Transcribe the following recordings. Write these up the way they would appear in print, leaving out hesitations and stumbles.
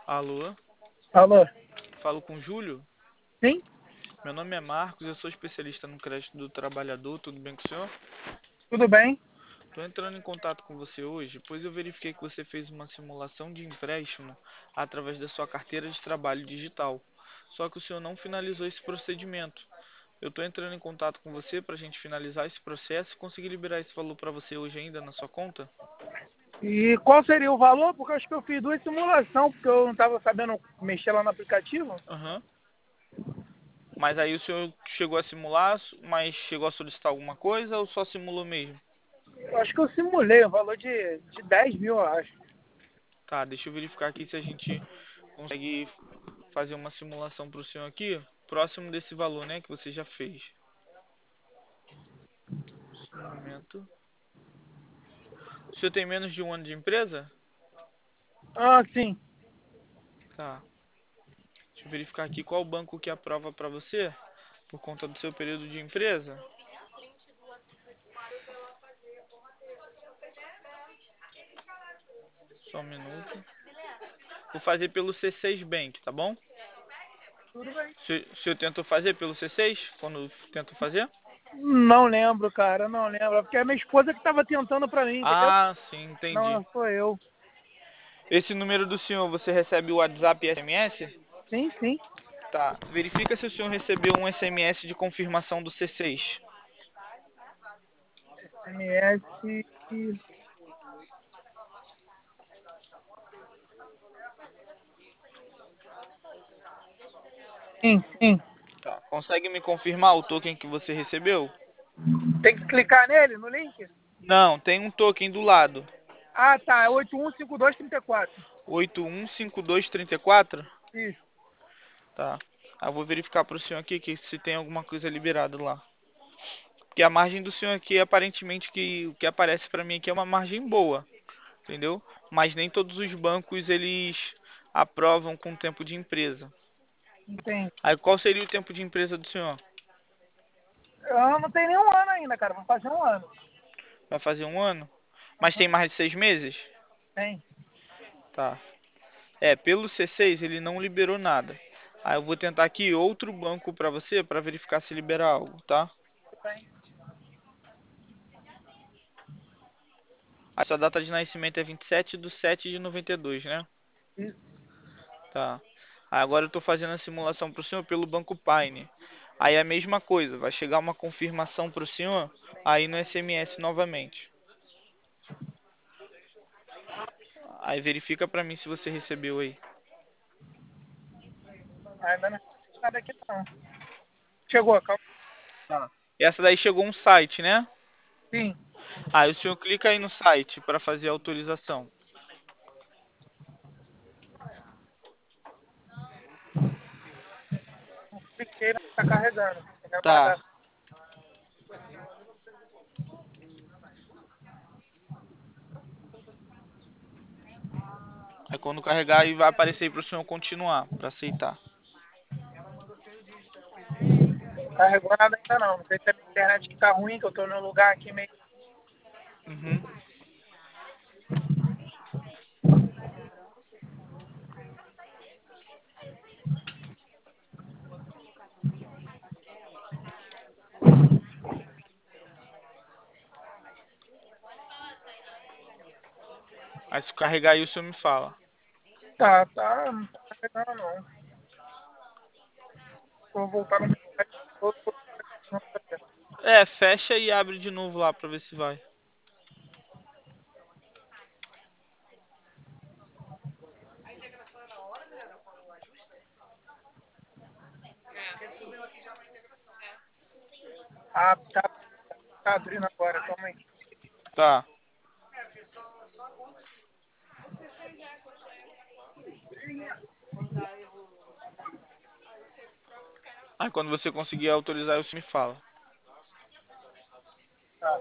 Alô, Alô? falo com o Júlio. Sim? Meu nome é Marcos, eu sou especialista no crédito do trabalhador. Tudo bem com o senhor? Tudo bem? Estou entrando em contato com você hoje, pois eu verifiquei que você fez uma simulação de empréstimo através da sua carteira de trabalho digital. Só que o senhor não finalizou esse procedimento. Eu estou entrando em contato com você para a gente finalizar esse processo e conseguir liberar esse valor para você hoje ainda na sua conta? E qual seria o valor? Porque eu acho que eu fiz duas simulações, porque eu não estava sabendo mexer lá no aplicativo. Aham. Mas aí o senhor chegou a simular, mas chegou a solicitar alguma coisa ou só simulou mesmo? Eu acho que eu simulei o valor de 10 mil, eu acho. Tá, deixa eu verificar aqui se a gente consegue fazer uma simulação para o senhor aqui, próximo desse valor, né, que você já fez. Um momento. O senhor tem menos de um ano de empresa? Ah, sim. Tá. Deixa eu verificar aqui qual banco que aprova para você, por conta do seu período de empresa. Só um minuto. Vou fazer pelo C6 Bank, tá bom? Tudo bem. O senhor tentou fazer pelo C6? Quando tentou fazer? Não lembro, cara, não lembro. Porque é a minha esposa que estava tentando pra mim, entendeu? Ah, sim, entendi. Não, sou eu. Esse número do senhor, você recebe o WhatsApp e SMS? Sim, sim. Tá. Verifica se o senhor recebeu um SMS de confirmação do C6. SMS. Sim, sim. Tá. Consegue me confirmar o token que você recebeu? Tem que clicar nele, no link? Não, tem um token do lado. Ah, tá. É 815234. 815234? Isso. Tá. Eu vou verificar para o senhor aqui que se tem alguma coisa liberada lá. Porque a margem do senhor aqui, aparentemente, que o que aparece para mim aqui é uma margem boa, entendeu? Mas nem todos os bancos eles aprovam com tempo de empresa. Entendi. Aí qual seria o tempo de empresa do senhor? Eu não tenho nenhum ano ainda, cara. Vou fazer um ano. Vai fazer um ano? Mas tem mais de 6 meses? Tem. Tá. É, pelo C6 ele não liberou nada. Aí eu vou tentar aqui outro banco para você para verificar se libera algo, tá? Tudo bem. A sua data de nascimento é 27/7/92, né? Isso. Tá. Agora eu estou fazendo a simulação para o senhor pelo Banco Paine. Aí é a mesma coisa, vai chegar uma confirmação para o senhor aí no SMS novamente. Aí verifica para mim se você recebeu aí. Ainda não recebi nada aqui não. Chegou, calma. Tá. Essa daí chegou um site, né? Sim. Aí o senhor clica aí no site para fazer a autorização. Cliquei, não tá carregando. Tem que Tá. aguardar. Aí quando carregar aí vai aparecer aí para o senhor continuar, para aceitar. Não carregou nada ainda não. Não sei se é a minha internet que tá ruim, que eu tô num lugar aqui meio. Uhum. Aí se carregar aí o senhor me fala. Não tá carregando não. Vou voltar no meu site. É, fecha e abre de novo lá para ver se vai. Ah, tá abrindo agora, calma aí. Tá. Aí quando você conseguir autorizar, você me fala. Tá.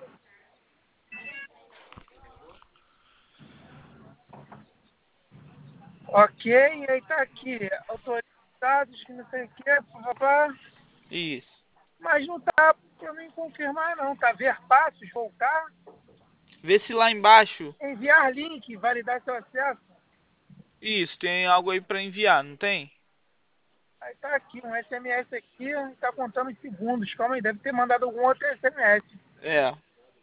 Ok, e aí tá aqui. Autorizados, que não sei o que, papá. Isso. Mas não tá pra mim confirmar não. Tá ver passos, voltar, Vê se lá embaixo. enviar link, validar seu acesso. Isso, tem algo aí para enviar, não tem? Aí tá aqui, um SMS aqui, tá contando os segundos. Calma aí, deve ter mandado algum outro SMS. É,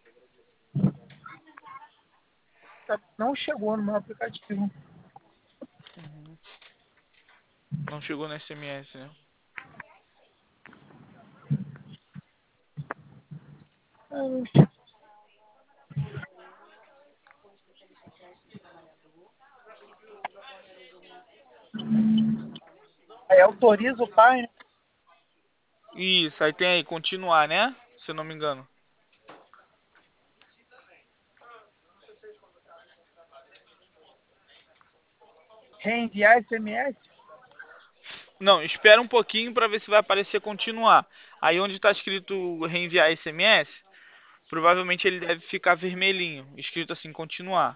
Não chegou no meu aplicativo. não chegou no SMS, né? Aí autoriza o pai, né? Isso, aí tem aí, continuar, né? Se eu não me engano. Reenviar SMS. Não, espera um pouquinho para ver se vai aparecer continuar. Aí onde está escrito reenviar SMS, provavelmente ele deve ficar vermelhinho, escrito assim, continuar.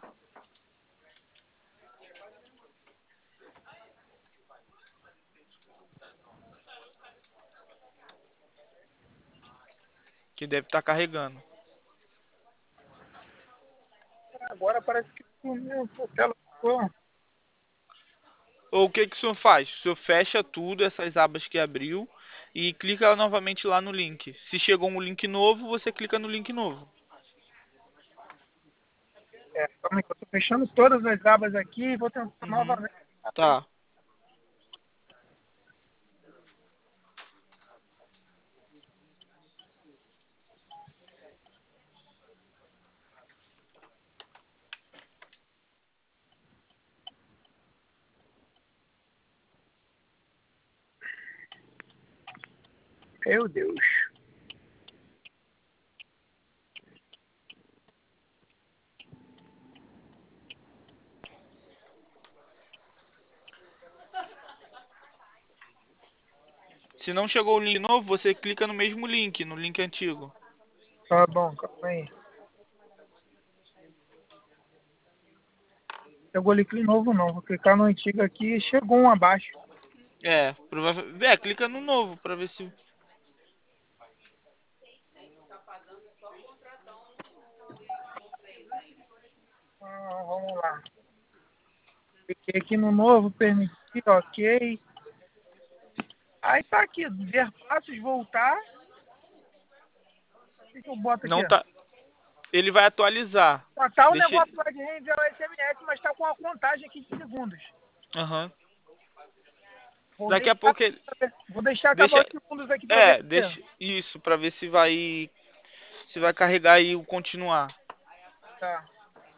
Que deve estar carregando. Agora parece que sumiu a tela. Ficou. Ou o que que o senhor faz? O senhor fecha tudo, essas abas que abriu, e clica novamente lá no link. Se chegou um link novo, você clica no link novo. Calma aí, que eu tô fechando todas as abas aqui e vou tentar Uhum. novamente. Tá. Meu Deus. Se não chegou o link novo, você clica no mesmo link, no link antigo. Tá bom, calma aí. Eu vou clicar novo não, vou clicar no antigo aqui e chegou um abaixo. É, provavelmente. É, clica no novo pra ver se. Vamos lá. Cliquei aqui no novo, permitir, ok. Aí tá aqui, ver passos, voltar. O que eu boto aqui? Não tá. Ele vai atualizar. Só tá o Deixa. negócio lá de reenviar o SMS, mas tá com a contagem aqui de segundos. Aham. Vou Daqui a deixar, pouco ele. vou deixar acabar Deixa. os segundos aqui pra ver É, se... deixa isso pra ver se vai. Se vai carregar aí o continuar. Tá.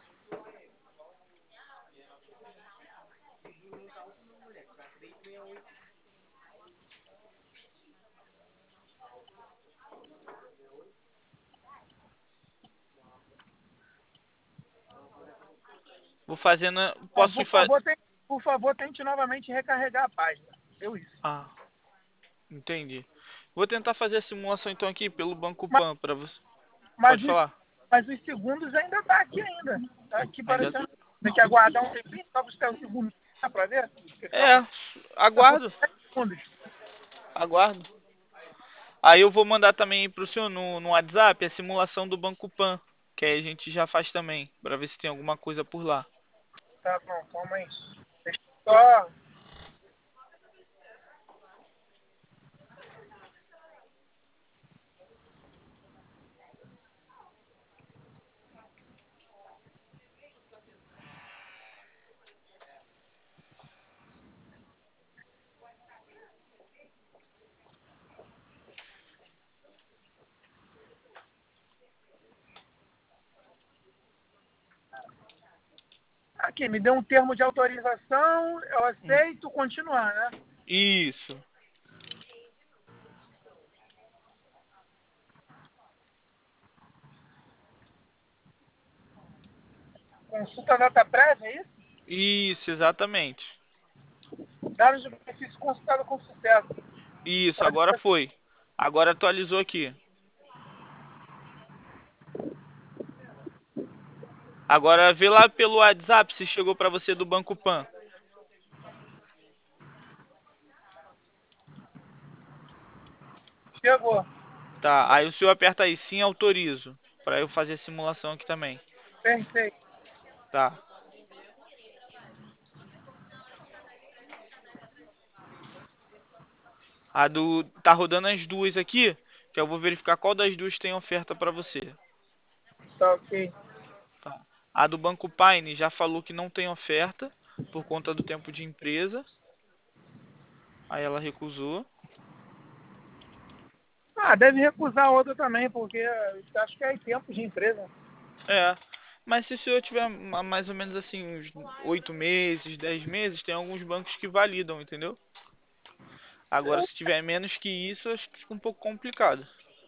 Vou fazendo. É, Posso ir fa... por favor, tente novamente recarregar a página. Deu isso. Ah, entendi. Vou tentar fazer a simulação então aqui pelo Banco Mas, Pan pra você. mas, Pode os, falar. mas os segundos ainda tá aqui ainda. Tá aqui Ainda. parecendo. Tem que aguardar um tempinho só buscar os segundos. Dá pra ver? Porque É, tá com aguardo. 7 segundos. Aguardo. Aí eu vou mandar também pro senhor no WhatsApp a simulação do Banco Pan, que aí a gente já faz também, pra ver se tem alguma coisa por lá. Tá bom, calma aí. Deixa eu só. Aqui, me deu um termo de autorização, eu Hum, aceito, continuar, né? Isso. Consulta data prévia, é isso? Isso, exatamente. Dados do benefício consultado com sucesso. Isso, Pode agora ser. foi. Agora atualizou aqui. Agora vê lá pelo WhatsApp se chegou pra você do Banco Pan. Chegou. Tá, aí o senhor aperta aí, sim, autorizo, pra eu fazer a simulação aqui também. Perfeito. Tá. Tá rodando as duas aqui, que eu vou verificar qual das duas tem oferta para você. Tá ok. Tá. A do Banco Paine já falou que não tem oferta por conta do tempo de empresa. Aí ela recusou. Ah, deve recusar a outra também, porque acho que é tempo de empresa. É. Mas se o senhor tiver mais ou menos assim, uns 8 meses, 10 meses, tem alguns bancos que validam, entendeu? Agora, se tiver menos que isso, acho que fica um pouco complicado.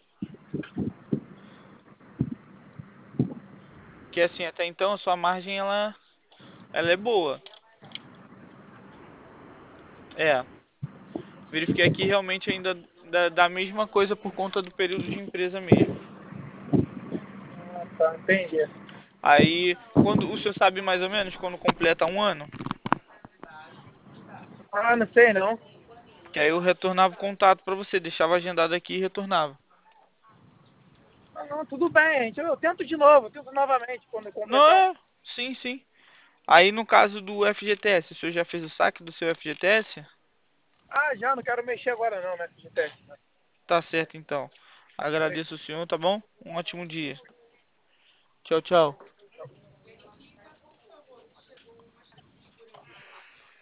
Porque assim, até então a sua margem ela é boa. É. Verifiquei aqui realmente ainda da mesma coisa por conta do período de empresa mesmo. Ah, tá, entendi. Aí, quando o senhor sabe mais ou menos quando completa um ano, Ah, não sei não. que aí eu retornava o contato pra você, deixava agendado aqui e retornava. Ah, não, tudo bem, gente. Eu tento de novo, eu tento novamente quando eu Não, completar um. sim, sim. Aí no caso do FGTS, o senhor já fez o saque do seu FGTS? Ah, já, não quero mexer agora não, né, FGTS. Tá certo então. Agradeço o senhor, tá bom? Um ótimo dia. Tchau, tchau.